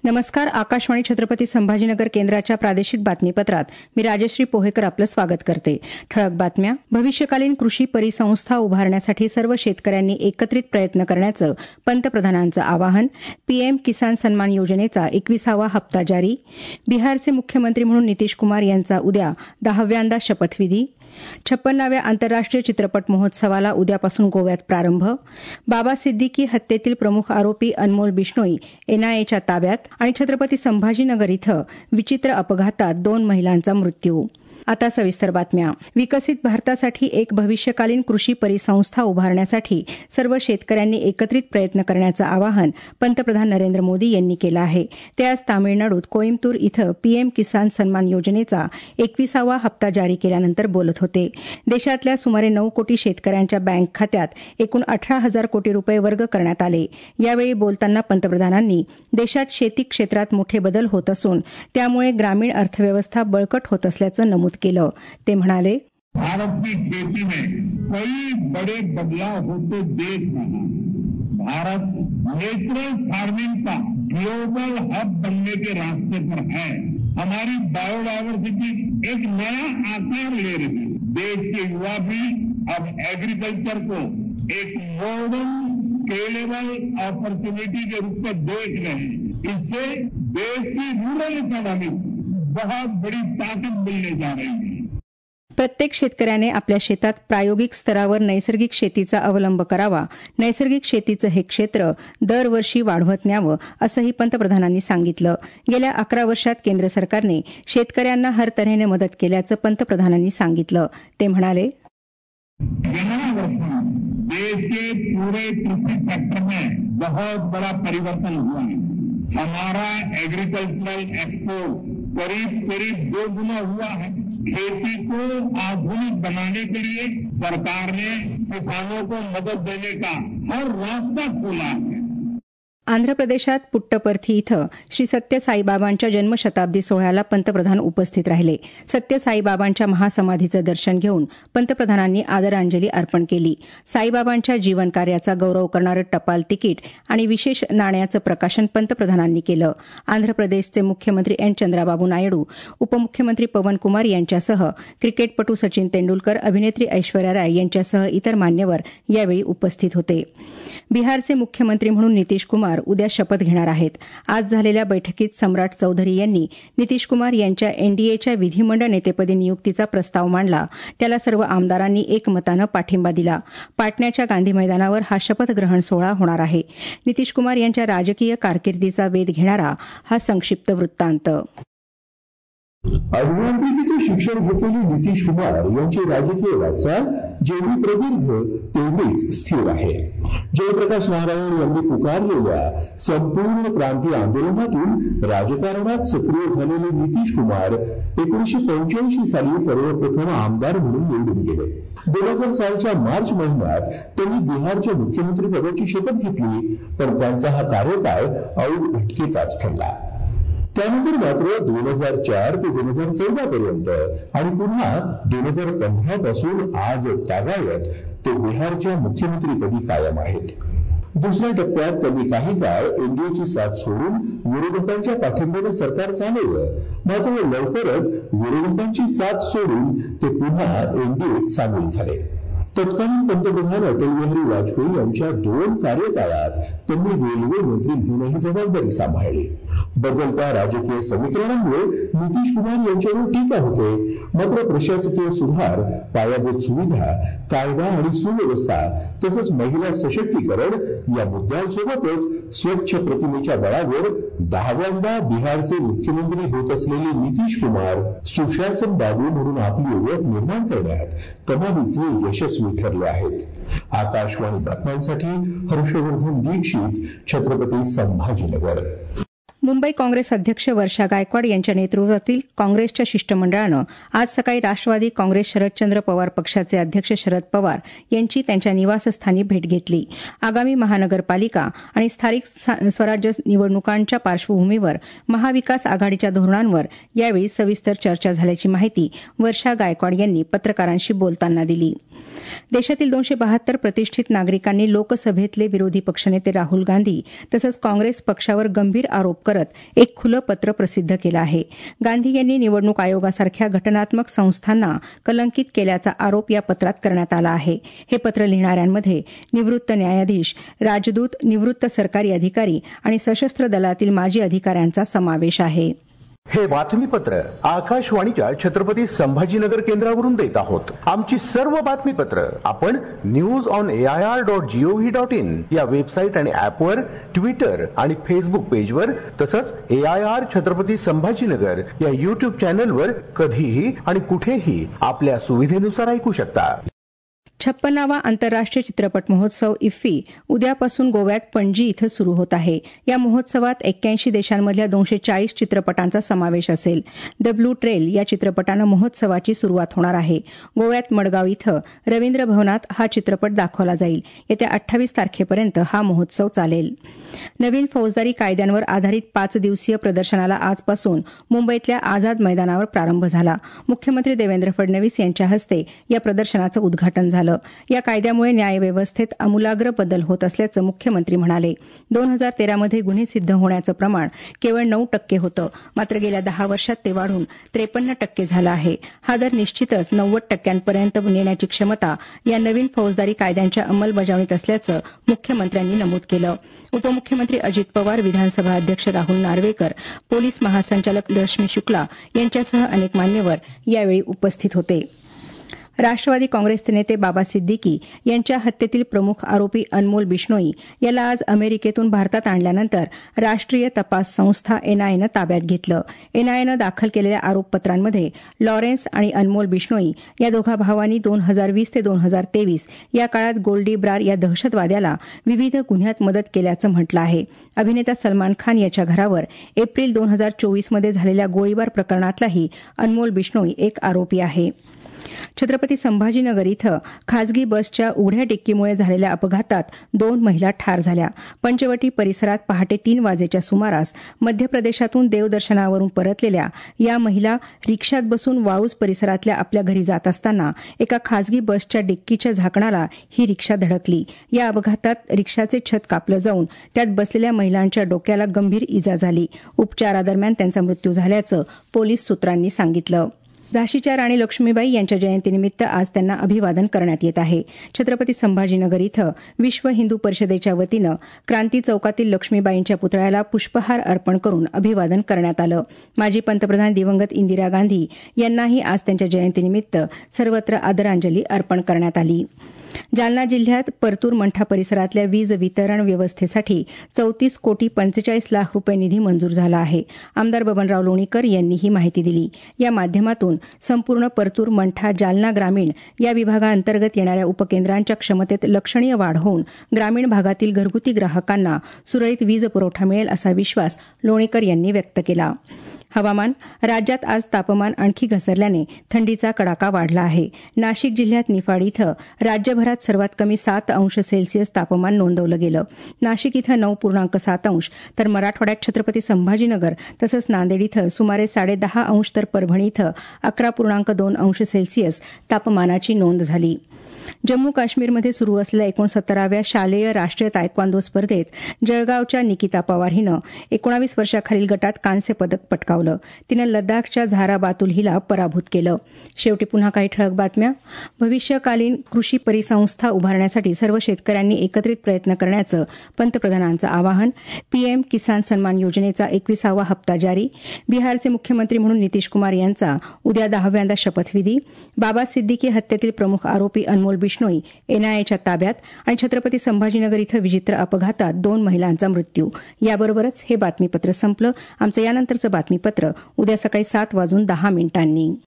नमस्कार. आकाशवाणी छत्रपती संभाजीनगर केंद्राच्या प्रादेशिक बातमीपत्रात मी राजश्री पोहेकर आपलं स्वागत करते. ठळक बातम्या. भविष्यकालीन कृषी परिसंस्था उभारण्यासाठी सर्व शेतकऱ्यांनी एकत्रित प्रयत्न करण्याचं पंतप्रधानांचं आवाहन. पीएम किसान सन्मान योजनेचा 21वा हप्ता जारी. बिहारचे मुख्यमंत्री म्हणून नितीश कुमार यांचा उद्या 10व्यांदा शपथविधी. 56व्या आंतरराष्ट्रीय चित्रपट महोत्सवाला उद्यापासून गोव्यात प्रारंभ. बाबा सिद्दीकी हत्येतील प्रमुख आरोपी अनमोल बिश्नोई एनआयएच्या ताब्यात. आणि छत्रपती संभाजीनगर इथं विचित्र अपघातात 2 महिलांचा मृत्यू. आता सविस्तर बातम्या. विकसित भारतासाठी एक भविष्यकालीन कृषी परिसंस्था उभारण्यासाठी सर्व शेतकऱ्यांनी एकत्रित प्रयत्न करण्याचं आवाहन पंतप्रधान नरेंद्र मोदी यांनी केलं आहे. ते आज तामिळनाडूत कोईम्बतूर इथं पीएम किसान सन्मान योजनेचा 21वा हप्ता जारी केल्यानंतर बोलत होते. देशातल्या सुमारे 9 कोटी शेतकऱ्यांच्या बँक खात्यात एकूण 18,000 कोटी रुपये वर्ग करण्यात आले. यावेळी बोलताना पंतप्रधानांनी देशात शेती क्षेत्रात मोठे बदल होत असून त्यामुळे ग्रामीण अर्थव्यवस्था बळकट होत असल्याचं नमूद केलं. ते म्हणाले, भारत की खेती में कई बड़े बदलाव होते देख रहा है. भारत नेचुरल फार्मिंग का ग्लोबल हब बनने के रास्ते पर है. हमारी बायोडायवर्सिटी एक नया आकार ले रही है. देश के युवा भी अब एग्रीकल्चर को एक मॉडर्न स्केलेबल अपॉर्चुनिटी के रूप में देख रहे हैं. इससे देश की रूरल इकोनॉमी बहुत बड़ी ताकत मिलने जा रही है. प्रत्येक शेतकऱ्याने आपल्या शेतात प्रायोगिक स्तरावर नैसर्गिक शेतीचा अवलंब करावा. नैसर्गिक शेतीचं हे क्षेत्र दरवर्षी वाढवत न्यावं असंही पंतप्रधानांनी सांगितलं. गेल्या 11 वर्षात केंद्र सरकारने शेतकऱ्यांना हर तऱ्हेने मदत केल्याचं पंतप्रधानांनी सांगितलं. ते म्हणाले, 11 वर्षों में देश के पूरे कृषि सेक्टर में बहुत बड़ा परिवर्तन हुआ है. हमारा एग्रीकल्चरल एक्सपोर्ट करीब 2 गुना हुआ है. खेती को आधुनिक बनाने के लिए सरकार ने किसानों को मदद देने का हर रास्ता खोला है. आंध्र प्रदेशात पुट्टपर्थी इथं श्री सत्य साईबाबांच्या जन्मशताब्दी सोहळ्याला पंतप्रधान उपस्थित राहिले. सत्य साईबाबांच्या महासमाधीचं दर्शन घेऊन पंतप्रधानांनी आदरांजली अर्पण केली. साईबाबांच्या जीवनकार्याचा गौरव करणारं टपाल तिकीट आणि विशेष नाण्याचं प्रकाशन पंतप्रधानांनी केलं. आंध्र प्रदेशचे मुख्यमंत्री एन चंद्राबाबू नायडू, उपमुख्यमंत्री पवन कुमार यांच्यासह क्रिकेटपटू सचिन तेंडुलकर, अभिनेत्री ऐश्वर्या राय यांच्यासह इतर मान्यवर यावेळी उपस्थित होते. बिहारचे मुख्यमंत्री म्हणून नितीश कुमार उद्या शपथ घेणार आहेत. आज झालेल्या बैठकीत सम्राट चौधरी यांनी नितीश कुमार यांच्या एनडीएच्या विधिमंडळ नेतेपदी नियुक्तीचा प्रस्ताव मांडला. त्याला सर्व आमदारांनी एकमतानं पाठिंबा दिला. पाटण्याच्या गांधी मैदानावर हा शपथग्रहण सोहळा होणार आहे. नितीश कुमार यांच्या राजकीय कारकिर्दीचा वेध घेणारा हा संक्षिप्त वृत्तांत. अभियांत्रिकीचं शिक्षण घेतलेले नितीश कुमार यांची राजकीय वाटचाल जेवढी प्रदीर्घ तेवढीच स्थिर आहे. जयप्रकाश नारायण यांनी पुकारलेल्या संपूर्ण क्रांती आंदोलनातून राजकारणात सक्रिय झालेले नितीश कुमार 1985 साली सर्वप्रथम आमदार म्हणून निवडून गेले. 2000 सालच्या मार्च महिन्यात त्यांनी बिहारच्या मुख्यमंत्री पदाची शपथ घेतली, पण त्यांचा हा कार्यकाळ औध भटकेचाच ठरला. त्यानंतर मात्र 2004 ते 2014 पर्यंत आणि पुन्हा 2015 पासून आज तागायत ते बिहारच्या मुख्यमंत्रीपदी कायम आहेत. दुसऱ्या टप्प्यात त्यांनी काही काळ एनडीएची साथ सोडून विरोधकांच्या पाठिंब्याने सरकार चालवलं. मात्र लवकरच विरोधकांची साथ सोडून ते पुन्हा एनडीएत सामील झाले. तत्कालीन पंतप्रधान अटल बिहारी वाजपेयी यांच्या 2 कार्यकाळात त्यांनी रेल्वे मंत्री म्हणूनही जबाबदारी सांभाळली. बदलत्या राजकीय समीकरणांमुळे नितीश कुमार यांच्यावर टीका होते. मात्र प्रशासकीय सुधार, पायाभूत सुविधा, कायदा आणि सुव्यवस्था तसंच महिला सशक्तीकरण या मुद्द्यांसोबतच स्वच्छ प्रतिमेच्या बळावर 10व्यांदा बिहारचे मुख्यमंत्री होत असलेले नितीश कुमार सुशासन बाबू म्हणून आपली ओळख निर्माण करण्यात कमालीचे यशस्वी ठरले आहेत. आकाशवाणी बातम्यांसाठी हर्षवर्धन दीक्षित, छत्रपती संभाजीनगर. मुंबई काँग्रेस अध्यक्ष वर्षा गायकवाड यांच्या नेतृत्वातील काँग्रेसच्या शिष्टमंडळानं आज सकाळी राष्ट्रवादी काँग्रेस शरदचंद्र पवार पक्षाचे अध्यक्ष शरद पवार यांची त्यांच्या निवासस्थानी भेट घेतली. आगामी महानगरपालिका आणि स्थानिक स्वराज्य निवडणुकांच्या पार्श्वभूमीवर महाविकास आघाडीच्या धोरणांवर यावेळी सविस्तर चर्चा झाल्याची माहिती वर्षा गायकवाड यांनी पत्रकारांशी बोलताना दिली. देशातील 272 प्रतिष्ठित नागरिकांनी लोकसभेतले विरोधी पक्षनेते राहुल गांधी तसंच काँग्रेस पक्षावर गंभीर आरोप करत एक खुलं पत्र प्रसिद्ध केलं आहे. गांधी यांनी निवडणूक आयोगासारख्या घटनात्मक संस्थांना कलंकित केल्याचा आरोप या पत्रात करण्यात आला आहे. हे पत्र लिहिणाऱ्यांमध्ये निवृत्त न्यायाधीश, राजदूत, निवृत्त सरकारी अधिकारी आणि सशस्त्र दलातील माजी अधिकाऱ्यांचा समावेश आहे. हे बातमीपत्र आकाशवाणीच्या छत्रपती संभाजीनगर केंद्रावरून देत आहोत. आमची सर्व बातमीपत्र आपण newsonair.gov.in या वेबसाईट आणि ऍपवर, ट्विटर आणि फेसबुक पेजवर तसंच AIR छत्रपती संभाजीनगर या युट्यूब चॅनलवर कधीही आणि कुठेही आपल्या सुविधेनुसार ऐकू शकता. 56वा आंतरराष्ट्रीय चित्रपट महोत्सव इफ्फी उद्यापासून गोव्यात पणजी इथं सुरू होत आहे. या महोत्सवात 81 देशांमधल्या 240 चित्रपटांचा समावेश असेल. द ब्लू ट्रेल या चित्रपटानं महोत्सवाची सुरुवात होणार आहे. गोव्यात मडगाव इथं रवींद्र भवनात हा चित्रपट दाखवला जाईल. येत्या 28 तारखेपर्यंत हा महोत्सव चालेल. नवीन फौजदारी कायद्यांवर आधारित 5 दिवसीय प्रदर्शनाला आजपासून मुंबईतल्या आझाद मैदानावर प्रारंभ झाला. मुख्यमंत्री देवेंद्र फडणवीस यांच्या हस्ते या प्रदर्शनाचं उद्घाटन झालं. या कायद्यामुळे न्यायव्यवस्थेत आमूलाग्र बदल होत असल्याचं मुख्यमंत्री म्हणाले. 2013मध्ये गुन्हे सिद्ध होण्याचं प्रमाण केवळ 9% होतं, मात्र गेल्या 10 वर्षात ते वाढून 53% झालं आहे. हा दर निश्चितच 90% नेण्याची क्षमता या नवीन फौजदारी कायद्यांच्या अंमलबजावणीत असल्याचं मुख्यमंत्र्यांनी नमूद केलं. उपमुख्यमंत्री अजित पवार, विधानसभा अध्यक्ष राहुल नार्वेकर, पोलीस महासंचालक रश्मी शुक्ला यांच्यासह अनेक मान्यवर यावेळी उपस्थित होते. राष्ट्रवादी काँग्रेसचे नेते बाबा सिद्दीकी यांच्या हत्येतील प्रमुख आरोपी अनमोल बिश्नोई याला आज अमेरिकेतून भारतात आणल्यानंतर राष्ट्रीय तपास संस्था एनआयएनं ताब्यात घेतलं. एनआयएनं दाखल केलेल्या आरोपपत्रांमध्ये लॉरेन्स आणि अनमोल बिश्नोई या दोघा भावांनी 2020 ते 2023 या काळात गोल्डी ब्रार या दहशतवाद्याला विविध गुन्ह्यात मदत केल्याचं म्हटलं आहे. अभिनेता सलमान खान याच्या घरावर एप्रिल 2024मध्ये झालेल्या गोळीबार प्रकरणातलाही अनमोल बिश्नोई एक आरोपी आहे. छत्रपती संभाजीनगर इथं खासगी बसच्या उघड्या डिक्कीमुळे झालेल्या अपघातात 2 महिला ठार झाल्या. पंचवटी परिसरात पहाटे 3 वाजेच्या सुमारास मध्य प्रदेशातून देवदर्शनावरून परतलेल्या या महिला रिक्षात बसून वाळूज परिसरातल्या आपल्या घरी जात असताना एका खासगी बसच्या डिक्कीच्या झाकणाला ही रिक्षा धडकली. या अपघातात रिक्षाचे छत कापलं जाऊन त्यात बसलेल्या महिलांच्या डोक्याला गंभीर इजा झाली. उपचारादरम्यान त्यांचा मृत्यू झाल्याचं पोलीस सूत्रांनी सांगितलं. झाशीच्या राणी लक्ष्मीबाई यांच्या जयंतीनिमित्त आज त्यांना अभिवादन करण्यात येत आहे. छत्रपती संभाजीनगर इथं विश्व हिंदू परिषदेच्या वतीनं क्रांती चौकातील लक्ष्मीबाईंच्या पुतळ्याला पुष्पहार अर्पण करून अभिवादन करण्यात आलं. माजी पंतप्रधान दिवंगत इंदिरा गांधी यांनाही आज त्यांच्या जयंतीनिमित्त सर्वत्र आदरांजली अर्पण करण्यात आली. जालना जिल्ह्यात परतूर मंठा परिसरातल्या वीज वितरण व्यवस्थेसाठी 34 कोटी 45 लाख रुपये निधी मंजूर झाला आहे. आमदार बबनराव लोणीकर यांनी ही माहिती दिली. या माध्यमातून संपूर्ण परतूर मंठा जालना ग्रामीण या विभागाअंतर्गत येणाऱ्या उपकेंद्रांच्या क्षमतेत लक्षणीय वाढ होऊन ग्रामीण भागातील घरगुती ग्राहकांना सुरळीत वीज पुरवठा मिळेल असा विश्वास लोणीकर यांनी व्यक्त केला. हवामान. राज्यात आज तापमान आणखी घसरल्याने थंडीचा कडाका वाढला आहे. नाशिक जिल्ह्यात निफाड इथं राज्यभरात सर्वात कमी 7 अंश सेल्सिअस तापमान नोंदवलं गेलं. नाशिक इथं 9.7 अंश तर मराठवाड्यात छत्रपती संभाजीनगर तसंच नांदेड इथं सुमारे 10.5 अंश तर परभणी इथं 11.2 अंश सेल्सिअस तापमानाची नोंद झाली. जम्मू काश्मीरमध्ये सुरू असलेल्या 69व्या शालेय राष्ट्रीय तायक्वांदो स्पर्धेत जळगावच्या निकिता पवार हिनं 19 वर्षाखालील गटात कांस्य पदक पटकावलं. तिनं लद्दाखच्या झारा बातुल हिला पराभूत केलं. शेवटी पुन्हा काही ठळक बातम्या. भविष्यकालीन कृषी परिसंस्था उभारण्यासाठी सर्व शेतकऱ्यांनी एकत्रित प्रयत्न करण्याचं पंतप्रधानांचं आवाहन. पीएम किसान सन्मान योजनेचा 21वा हप्ता जारी. बिहारचे मुख्यमंत्री म्हणून नितीश कुमार यांचा उद्या 10व्यांदा शपथविधी. बाबा सिद्दीकी हत्येतील प्रमुख आरोपी अनमोल बिश्नोई एनआयएच्या ताब्यात आणि छत्रपती संभाजीनगर इथं विचित्र अपघातात 2 महिलांचा मृत्यू. याबरोबरच हे बातमीपत्र संपलं. आमचं यानंतरचं बातमीपत्र उद्या सकाळी 7:10 वाजून